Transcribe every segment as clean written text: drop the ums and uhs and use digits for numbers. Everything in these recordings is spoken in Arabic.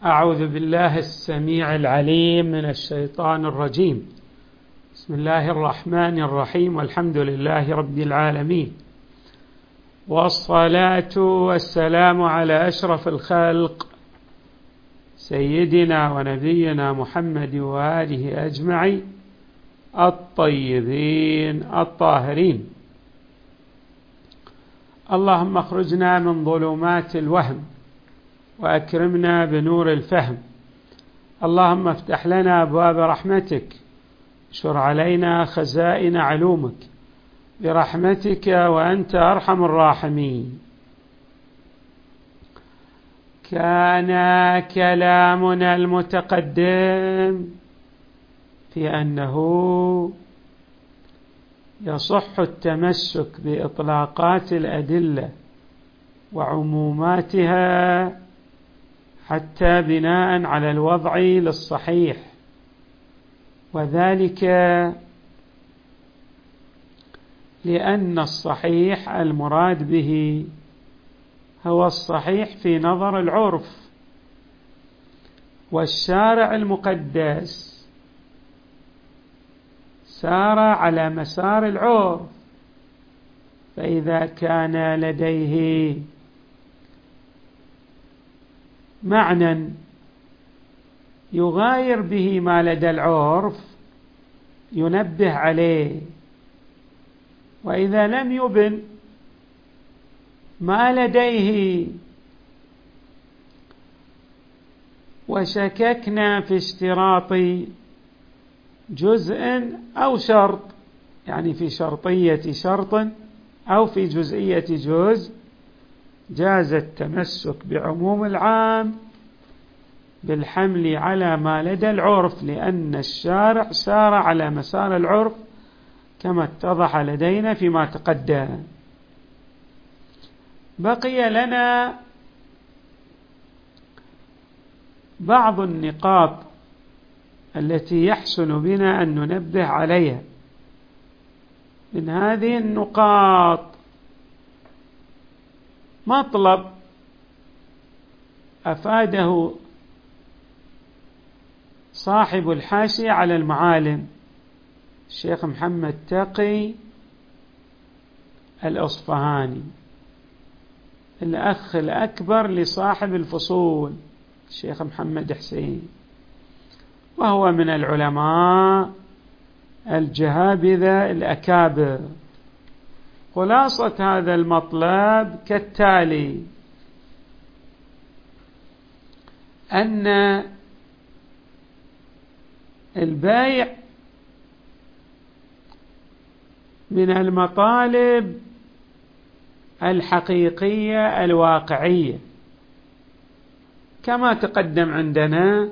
أعوذ بالله السميع العليم من الشيطان الرجيم. بسم الله الرحمن الرحيم، والحمد لله رب العالمين، والصلاة والسلام على أشرف الخلق سيدنا ونبينا محمد وآله أجمعين الطيبين الطاهرين. اللهم اخرجنا من ظلمات الوهم وأكرمنا بنور الفهم. اللهم افتح لنا أبواب رحمتك، اشر علينا خزائن علومك برحمتك وأنت أرحم الراحمين. كان كلامنا المتقدم في أنه يصح التمسك بإطلاقات الأدلة وعموماتها حتى بناء على الوضع للصحيح، وذلك لأن الصحيح المراد به هو الصحيح في نظر العرف، والشارع المقدس سار على مسار العرف، فإذا كان لديه معنى يغاير به ما لدى العرف ينبه عليه، وإذا لم يبن ما لديه وشككنا في اشتراط جزء أو شرط، يعني في شرطية شرط أو في جزئية جزء، جاز التمسك بعموم العام بالحمل على ما لدى العرف، لأن الشارع سار على مسار العرف كما اتضح لدينا فيما تقدم. بقي لنا بعض النقاط التي يحسن بنا أن ننبه عليها. من هذه النقاط مطلب أفاده صاحب الحاشية على المعالم الشيخ محمد تقي الأصفهاني، الأخ الأكبر لصاحب الفصول الشيخ محمد حسين، وهو من العلماء الجهابذة الأكابر. خلاصة هذا المطلب كالتالي: أن البيع من المطالب الحقيقية الواقعية، كما تقدم عندنا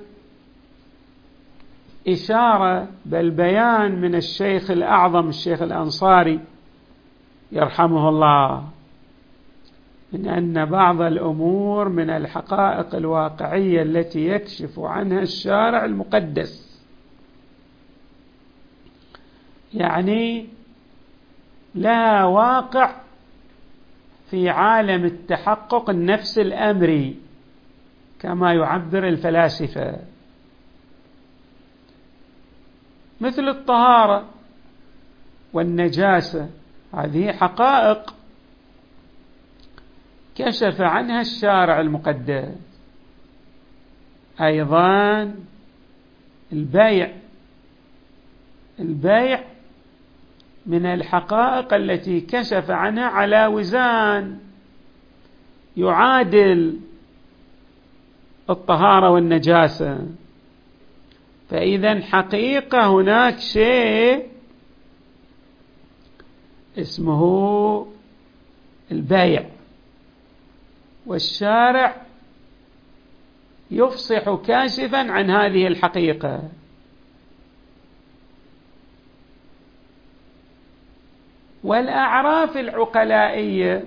إشارة بل بيان من الشيخ الأعظم الشيخ الأنصاري يرحمه الله، من أن بعض الأمور من الحقائق الواقعية التي يكشف عنها الشارع المقدس، يعني لها واقع في عالم التحقق النفس الأمري كما يعبر الفلاسفة، مثل الطهارة والنجاسة. هذه حقائق كشف عنها الشارع المقدس. أيضا البيع من الحقائق التي كشف عنها على وزان يعادل الطهارة والنجاسة. فإذا حقيقة هناك شيء اسمه البيع، والشارع يفصح كاشفا عن هذه الحقيقة. والأعراف العقلائية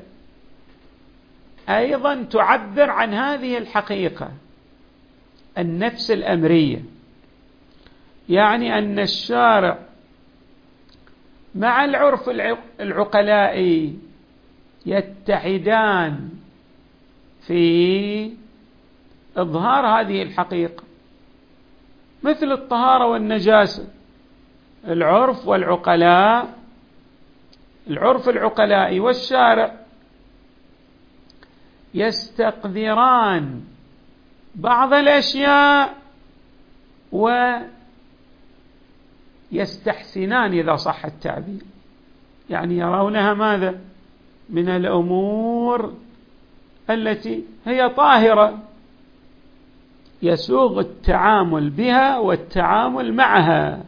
أيضا تعبر عن هذه الحقيقة النفس الأمرية، يعني أن الشارع مع العرف العقلائي يتحدان في إظهار هذه الحقيقة، مثل الطهارة والنجاسة. العرف والعقلاء، العرف العقلائي والشارع يستقذران بعض الأشياء ويستحسنان إذا صح التعبير، يعني يرونها ماذا؟ من الأمور التي هي طاهرة، يسوغ التعامل بها والتعامل معها.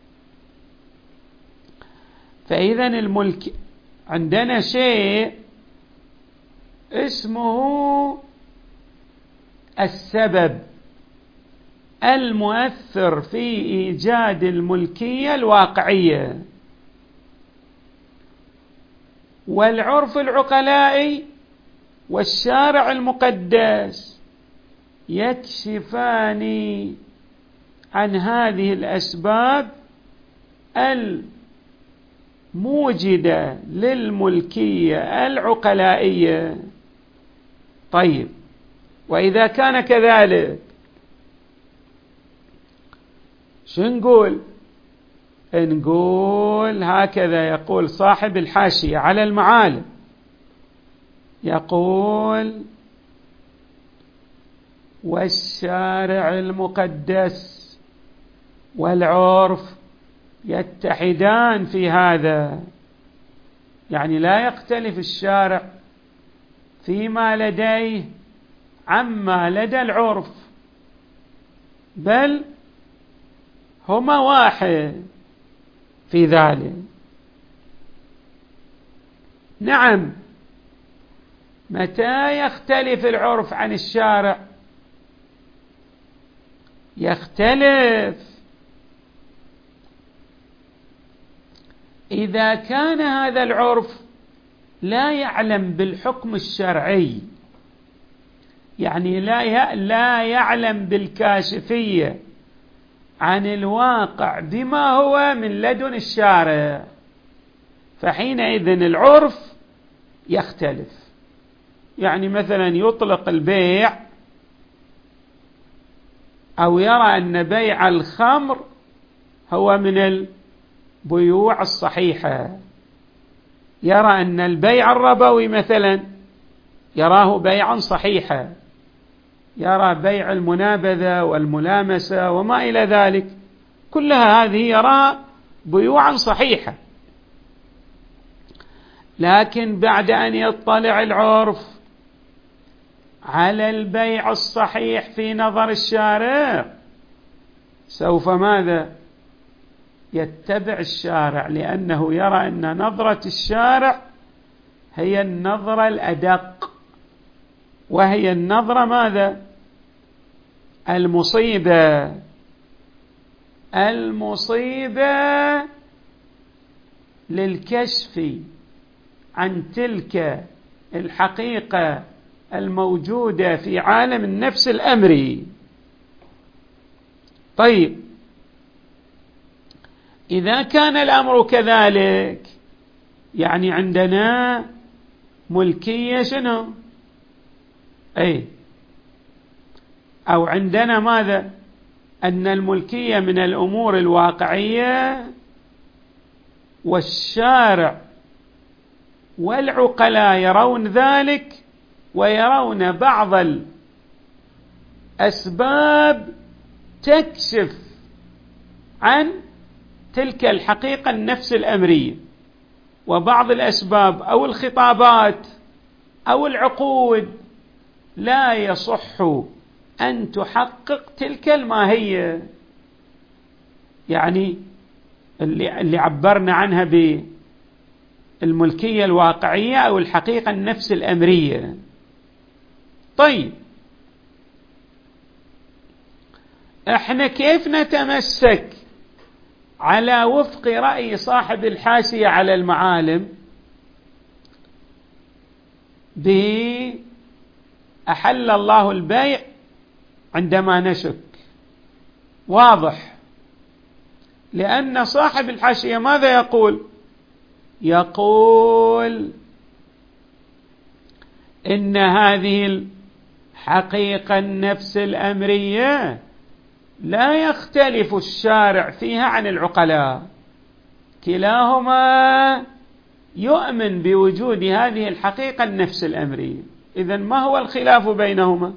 فإذا الملك عندنا شيء اسمه السبب المؤثر في إيجاد الملكية الواقعية، والعرف العقلائي والشارع المقدس يكشفان عن هذه الأسباب الموجدة للملكية العقلائية. طيب، وإذا كان كذلك شو نقول؟ نقول هكذا يقول صاحب الحاشية على المعالم، يقول: والشارع المقدس والعرف يتحدان في هذا، يعني لا يختلف الشارع فيما لديه عما لدى العرف، بل هما واحد في ذلك. نعم، متى يختلف العرف عن الشارع؟ يختلف إذا كان هذا العرف لا يعلم بالحكم الشرعي، يعني لا يعلم بالكاشفية عن الواقع بما هو من لدن الشارع، فحينئذ العرف يختلف. يعني مثلا يطلق البيع، أو يرى أن بيع الخمر هو من البيوع الصحيحة، يرى أن البيع الربوي مثلا يراه بيعا صحيحا، يرى بيع المنابذة والملامسة وما إلى ذلك، كلها هذه يراها بيوعا صحيحة. لكن بعد أن يطلع العرف على البيع الصحيح في نظر الشارع، سوف ماذا؟ يتبع الشارع، لأنه يرى أن نظرة الشارع هي النظرة الأدق، وهي النظرة ماذا؟ المصيبة للكشف عن تلك الحقيقة الموجودة في عالم النفس الأمري. طيب، إذا كان الأمر كذلك، يعني عندنا ملكية شنو؟ أو عندنا ماذا؟ أن الملكية من الأمور الواقعية، والشارع والعقلاء يرون ذلك، ويرون بعض الأسباب تكشف عن تلك الحقيقة النفس الأمرية، وبعض الأسباب أو الخطابات أو العقود لا يصح أن تحقق تلك الماهية، يعني اللي عبرنا عنها بالملكية الواقعية أو الحقيقة النفس الأمرية. طيب، احنا كيف نتمسك على وفق رأي صاحب الحاشية على المعالم بأحل الله البيع عندما نشك؟ واضح، لأن صاحب الحاشية ماذا يقول؟ يقول إن هذه حقيقة النفس الأمرية لا يختلف الشارع فيها عن العقلاء، كلاهما يؤمن بوجود هذه الحقيقة النفس الأمرية. إذن ما هو الخلاف بينهما؟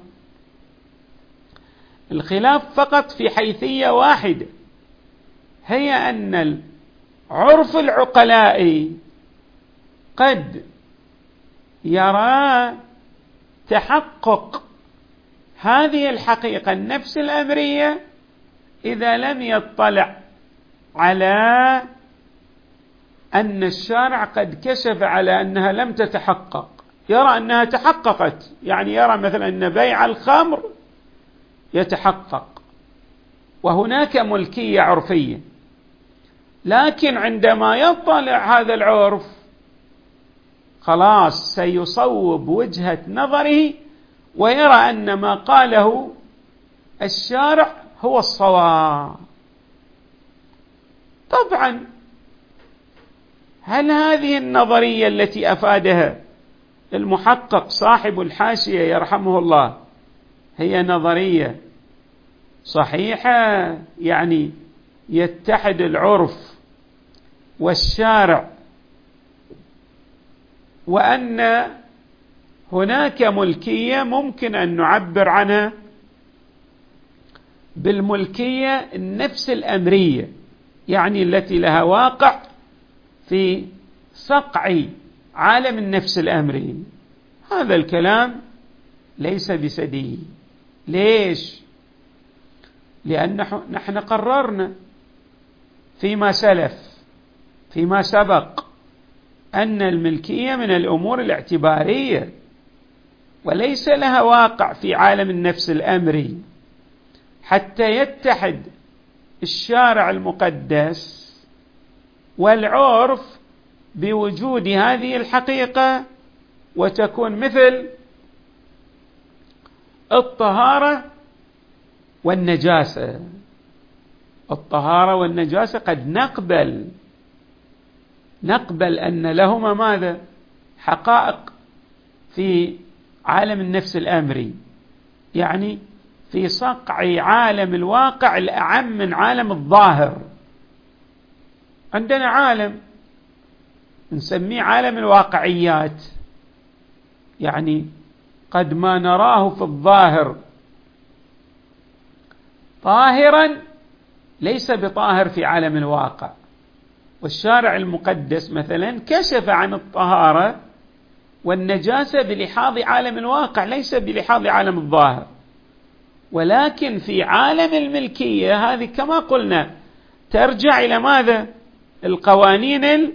الخلاف فقط في حيثية واحدة، هي أن عرف العقلاء قد يرى تحقق هذه الحقيقة النفس الأمرية إذا لم يطلع على أن الشارع قد كشف على أنها لم تتحقق، يرى أنها تحققت، يعني يرى مثلا أن بيع الخمر يتحقق وهناك ملكية عرفية، لكن عندما يطلع هذا العرف خلاص سيصوب وجهة نظره ويرى أن ما قاله الشارع هو الصواب. طبعا هل هذه النظرية التي أفادها المحقق صاحب الحاشية يرحمه الله هي نظرية صحيحة؟ يعني يتحد العرف والشارع وأن هناك ملكية ممكن أن نعبر عنها بالملكية النفس الأمرية، يعني التي لها واقع في صقع عالم النفس الأمري. هذا الكلام ليس بسديد. ليش؟ لأن نحن قررنا فيما سلف فيما سبق أن الملكية من الأمور الاعتبارية وليس لها واقع في عالم النفس الأمري، حتى يتحد الشارع المقدس والعرف بوجود هذه الحقيقة وتكون مثل الطهارة والنجاسة. الطهارة والنجاسة قد نقبل أن لهما ماذا؟ حقائق في عالم النفس الأمري، يعني في صقع عالم الواقع الأعم من عالم الظاهر. عندنا عالم نسميه عالم الواقعيات، يعني قد ما نراه في الظاهر طاهرا ليس بطاهر في عالم الواقع، والشارع المقدس مثلا كشف عن الطهارة والنجاسة بلحاظ عالم الواقع ليس بلحاظ عالم الظاهر. ولكن في عالم الملكية هذه كما قلنا ترجع إلى ماذا؟ القوانين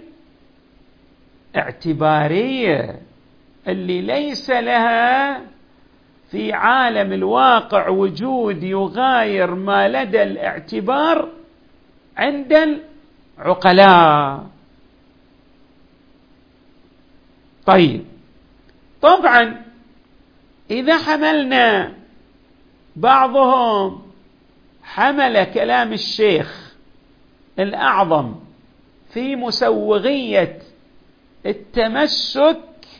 الاعتبارية اللي ليس لها في عالم الواقع وجود يغاير ما لدى الاعتبار عند العقلاء. طيب، طبعا إذا حملنا بعضهم حمل كلام الشيخ الأعظم في مسوغية التمسك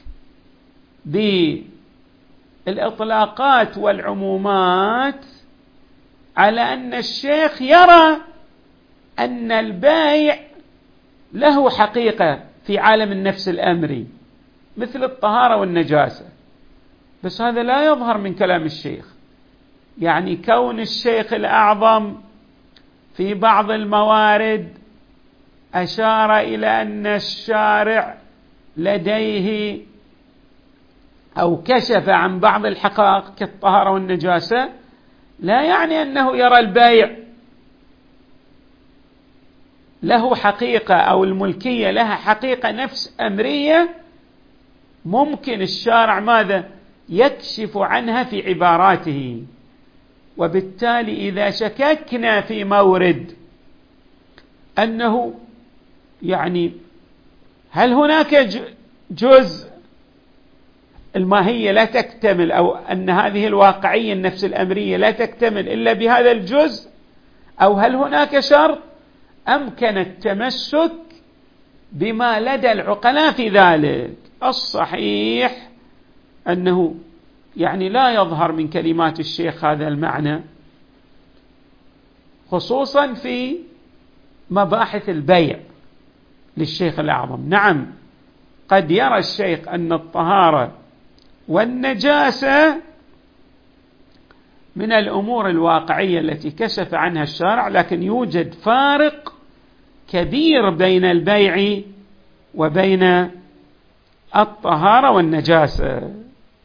بالإطلاقات والعمومات على أن الشيخ يرى أن البائع له حقيقة في عالم النفس الأمري مثل الطهارة والنجاسة، بس هذا لا يظهر من كلام الشيخ. يعني كون الشيخ الأعظم في بعض الموارد أشار إلى أن الشارع لديه أو كشف عن بعض الحقائق كالطهارة والنجاسة لا يعني أنه يرى البائع له حقيقة أو الملكية لها حقيقة نفس أمرية ممكن الشارع ماذا؟ يكشف عنها في عباراته. وبالتالي إذا شككنا في مورد أنه يعني هل هناك جزء الماهية لا تكتمل أو أن هذه الواقعية النفس الأمرية لا تكتمل إلا بهذا الجزء، أو هل هناك شرط أمكن التمسك بما لدى العقلاء في ذلك؟ الصحيح أنه يعني لا يظهر من كلمات الشيخ هذا المعنى، خصوصا في مباحث البيع للشيخ الأعظم. نعم، قد يرى الشيخ أن الطهارة والنجاسة من الأمور الواقعية التي كشف عنها الشارع، لكن يوجد فارق كبير بين البيع وبين الطهارة والنجاسة.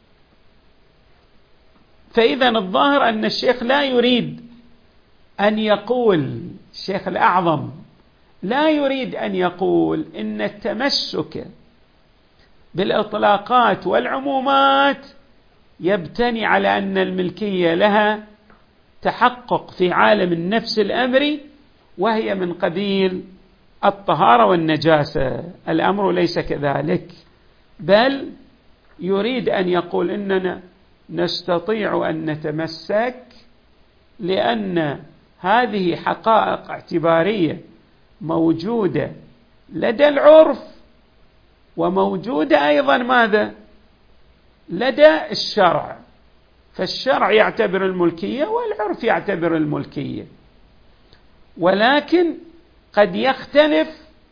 فإذا الظاهر أن الشيخ لا يريد أن يقول، الشيخ الأعظم لا يريد أن يقول إن التمسك بالإطلاقات والعمومات يبتني على أن الملكية لها تحقق في عالم النفس الأمري وهي من قبيل الطهارة والنجاسة. الأمر ليس كذلك، بل يريد أن يقول إننا نستطيع أن نتمسك لأن هذه حقائق اعتبارية موجودة لدى العرف، وموجودة أيضا ماذا؟ لدى الشرع. فالشرع يعتبر الملكية والعرف يعتبر الملكية، ولكن قد يختلف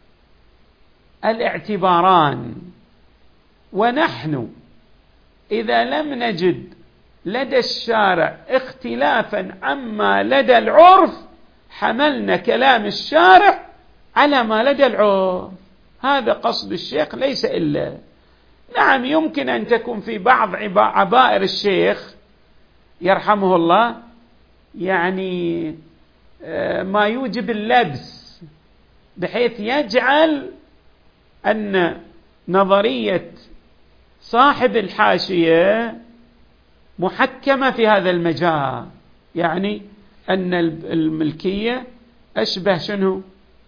الاعتباران. ونحن إذا لم نجد لدى الشارع اختلافا عما لدى العرف حملنا كلام الشارع على ما لدى العرف. هذا قصد الشيخ ليس إلا. نعم، يمكن أن تكون في بعض عبائر الشيخ يرحمه الله يعني ما يوجب اللبس، بحيث يجعل أن نظرية صاحب الحاشية محكمة في هذا المجال، يعني أن الملكية أشبه شنو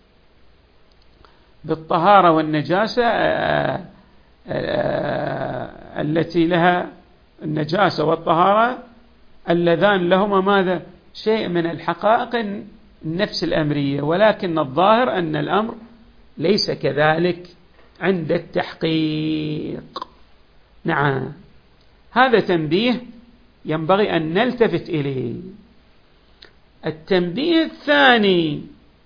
بالطهارة والنجاسة التي لها النجاسة والطهارة اللذان لهما ماذا؟ شيء من الحقائق النفس الأمرية. ولكن الظاهر أن الأمر ليس كذلك عند التحقيق. نعم، هذا تنبيه ينبغي أن نلتفت إليه. التنبيه الثاني،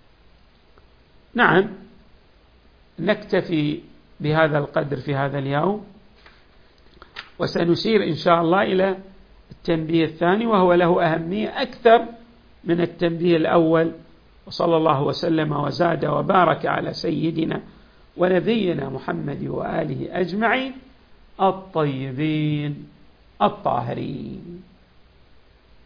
نعم نكتفي بهذا القدر في هذا اليوم، وسنشير إن شاء الله إلى التنبيه الثاني، وهو له أهمية أكثر من التنبيه الأول. وصلى الله وسلم وزاد وبارك على سيدنا ونبينا محمد وآله أجمعين الطيبين الطاهرين.